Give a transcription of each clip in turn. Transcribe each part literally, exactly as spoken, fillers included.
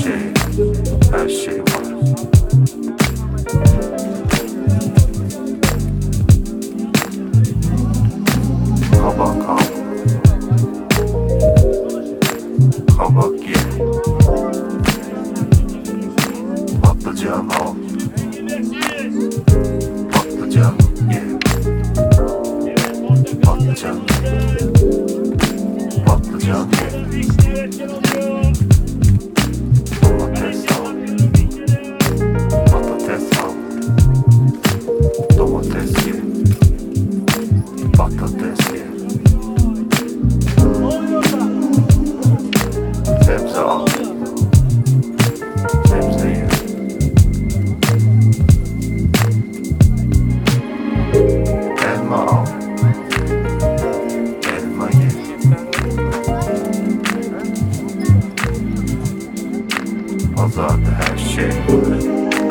şey, her şey var. Kabak al, kabak ye. Patlıcan al, patlıcan ye. Patlıcan, patlıcan ye. Domates al, patates al. Domates ye, patates ye. Sebze al, sebze ye. Elma al, elma ye. Pazarda her şey var.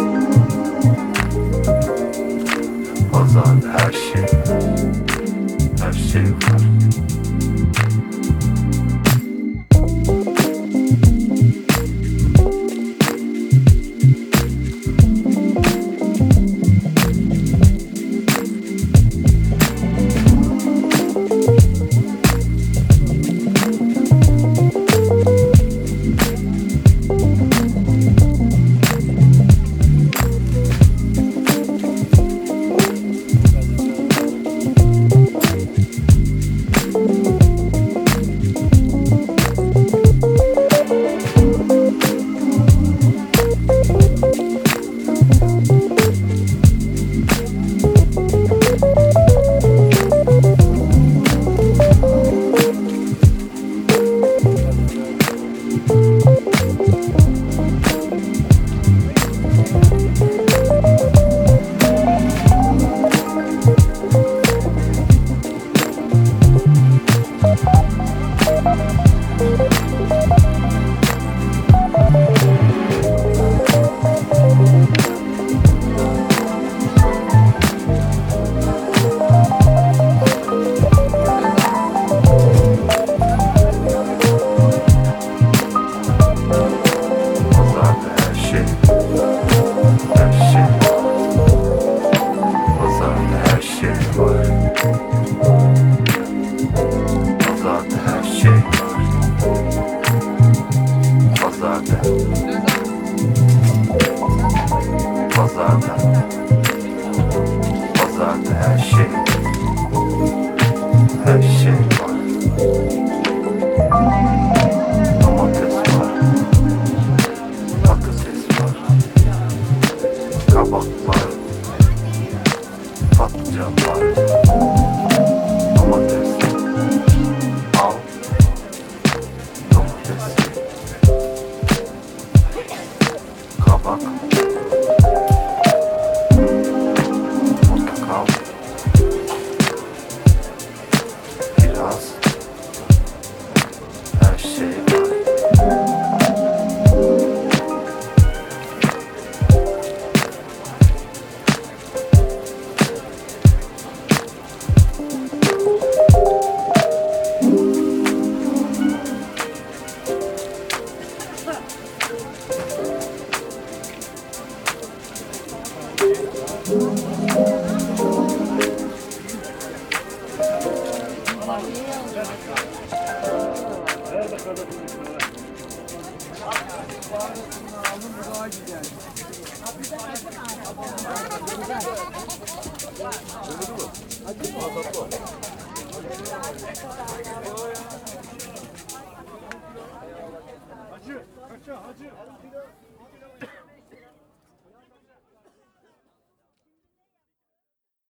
Pazarda her şey, her şey var. Pazarda, pazarda her şey, her şey var. Domates var, patates var, kabak var, patlıcan var. Domates al, domates kabak. Biraz her şey var. Hacı, hacı, hacı.